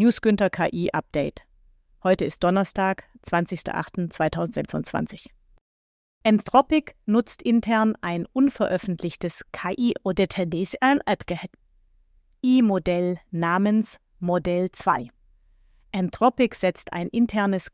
News Günther KI Update. Heute ist Donnerstag, 20.08.2026. Anthropic nutzt intern ein unveröffentlichtes KI-Modell namens Modell 2. Anthropic setzt ein internes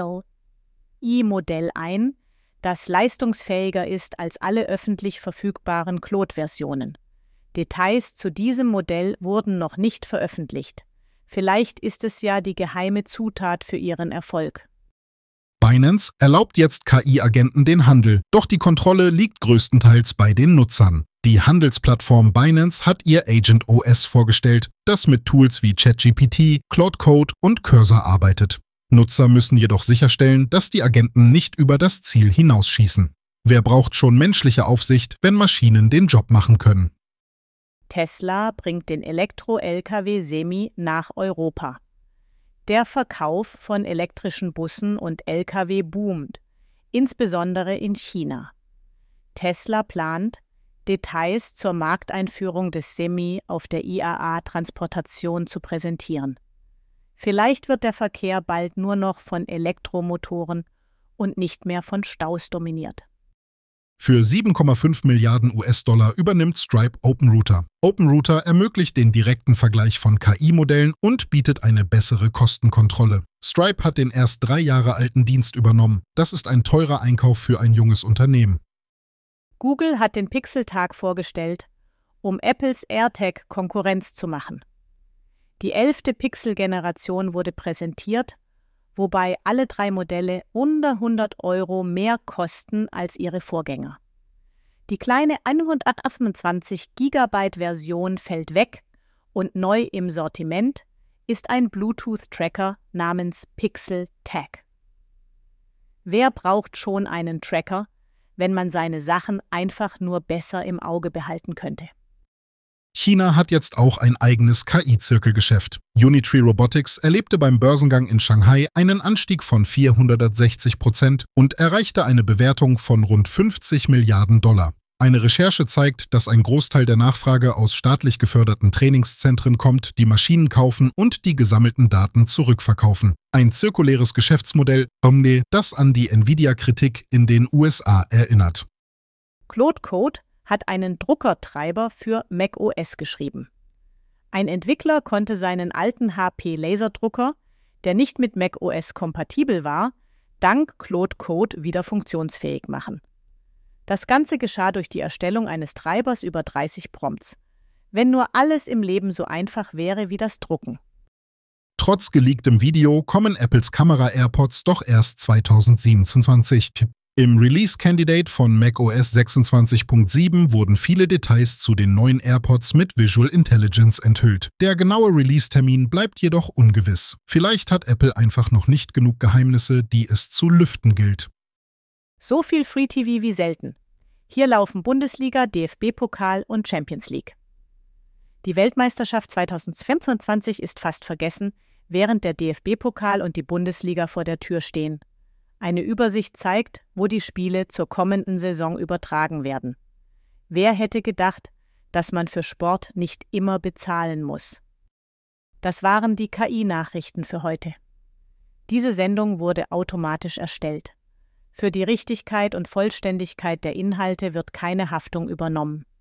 KI-Modell ein, das leistungsfähiger ist als alle öffentlich verfügbaren Claude-Versionen. Details zu diesem Modell wurden noch nicht veröffentlicht. Vielleicht ist es ja die geheime Zutat für ihren Erfolg. Binance erlaubt jetzt KI-Agenten den Handel, doch die Kontrolle liegt größtenteils bei den Nutzern. Die Handelsplattform Binance hat ihr Agent OS vorgestellt, das mit Tools wie ChatGPT, Claude Code und Cursor arbeitet. Nutzer müssen jedoch sicherstellen, dass die Agenten nicht über das Ziel hinausschießen. Wer braucht schon menschliche Aufsicht, wenn Maschinen den Job machen können? Tesla bringt den Elektro-Lkw Semi nach Europa. Der Verkauf von elektrischen Bussen und Lkw boomt, insbesondere in China. Tesla plant, Details zur Markteinführung des Semi auf der IAA-Transportation zu präsentieren. Vielleicht wird der Verkehr bald nur noch von Elektromotoren und nicht mehr von Staus dominiert. Für 7,5 Milliarden US-Dollar übernimmt Stripe OpenRouter. OpenRouter ermöglicht den direkten Vergleich von KI-Modellen und bietet eine bessere Kostenkontrolle. Stripe hat den erst 3 Jahre alten Dienst übernommen. Das ist ein teurer Einkauf für ein junges Unternehmen. Google hat den Pixeltag vorgestellt, um Apples AirTag Konkurrenz zu machen. Die 11. Pixel-Generation wurde präsentiert, wobei alle 3 Modelle unter 100 € mehr kosten als ihre Vorgänger. Die kleine 128 GB Version fällt weg und neu im Sortiment ist ein Bluetooth-Tracker namens Pixel Tag. Wer braucht schon einen Tracker, wenn man seine Sachen einfach nur besser im Auge behalten könnte? China hat jetzt auch ein eigenes KI-Zirkelgeschäft. Unitree Robotics erlebte beim Börsengang in Shanghai einen Anstieg von 460% und erreichte eine Bewertung von rund 50 Milliarden $. Eine Recherche zeigt, dass ein Großteil der Nachfrage aus staatlich geförderten Trainingszentren kommt, die Maschinen kaufen und die gesammelten Daten zurückverkaufen. Ein zirkuläres Geschäftsmodell, das an die Nvidia-Kritik in den USA erinnert. Claude Code hat einen Druckertreiber für macOS geschrieben. Ein Entwickler konnte seinen alten HP-Laserdrucker, der nicht mit macOS kompatibel war, dank Claude Code wieder funktionsfähig machen. Das Ganze geschah durch die Erstellung eines Treibers über 30 Prompts. Wenn nur alles im Leben so einfach wäre wie das Drucken. Trotz geleaktem Video kommen Apples Kamera-AirPods doch erst 2027. Im Release-Candidate von macOS 26.7 wurden viele Details zu den neuen AirPods mit Visual Intelligence enthüllt. Der genaue Release-Termin bleibt jedoch ungewiss. Vielleicht hat Apple einfach noch nicht genug Geheimnisse, die es zu lüften gilt. So viel Free-TV wie selten. Hier laufen Bundesliga, DFB-Pokal und Champions League. Die Weltmeisterschaft 2025 ist fast vergessen, während der DFB-Pokal und die Bundesliga vor der Tür stehen. Eine Übersicht zeigt, wo die Spiele zur kommenden Saison übertragen werden. Wer hätte gedacht, dass man für Sport nicht immer bezahlen muss? Das waren die KI-Nachrichten für heute. Diese Sendung wurde automatisch erstellt. Für die Richtigkeit und Vollständigkeit der Inhalte wird keine Haftung übernommen.